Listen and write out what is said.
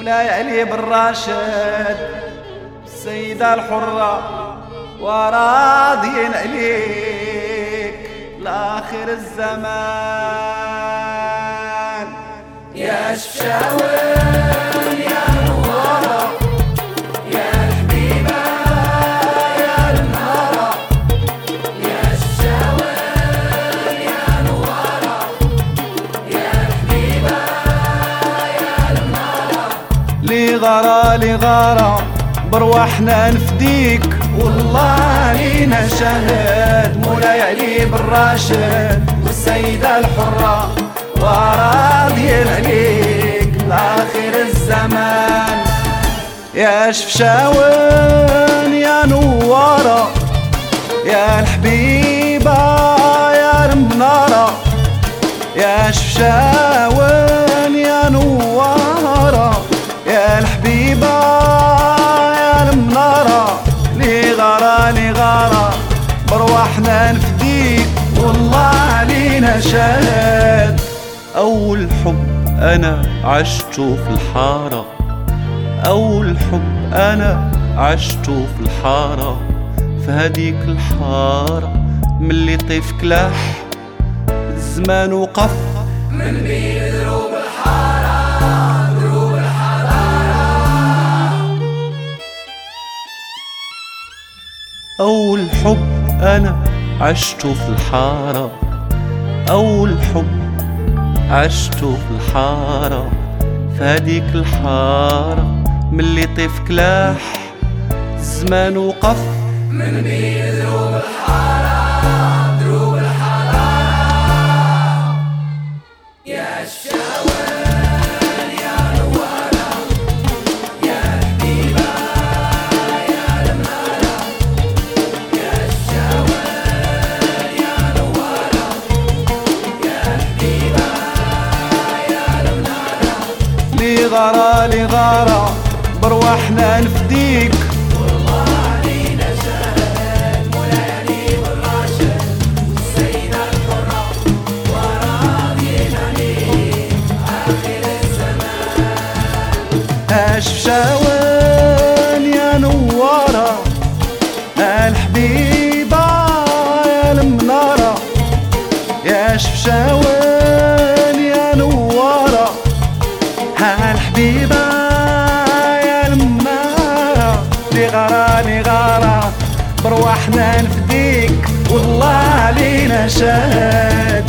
وليالي بالراشد السيدة الحرة وراضين عليك لآخر الزمان. يا شفشاون يا نوارة يا الحبيبة يا المنارة، يا شفشاون يا نوارة يا الحبيبة يا المنارة. لغارة برواحنا نفديك والله لينا شهد وليالي بالراشد والسيدة الحرة وراضين عليك لآخر الزمان. يا شفشاون يا نوارة يا الحبيبة يا المنارة، يا شفشاون يا نوارة يا الحبيبة يا المنارة. لغارة برواحنا نفديك والله لينا شهد. أول حب أنا عشته في الحارة، أول حب أنا عشته في الحارة، في هديك الحارة ملي طيف كلاح الزمان وقف من بين دروب الحارة دروب الحضارة. أول حب أنا عشته في الحارة، أول حب عشته في الحارة، في هديك الحارة ملي طيف كلاح الزمان وقف من بين دروب الحارة دروب الحضارة. يا شفشاون يا نوارة يا الحبيبة يا المنارة، يا شفشاون يا نوارة يا الحبيبة يا المنارة. لغارة برواحنا نفديك والله لينا شهد وليالي بالراشد السيدة الحرة وراضين عليك آخر الزمان. شفشاون يا نوارة الحبيبة يا المنارة، يا شفشاون يا نوارة الحبيبة يا المنارة. لغارة برواحنا نفديك والله لينا شهد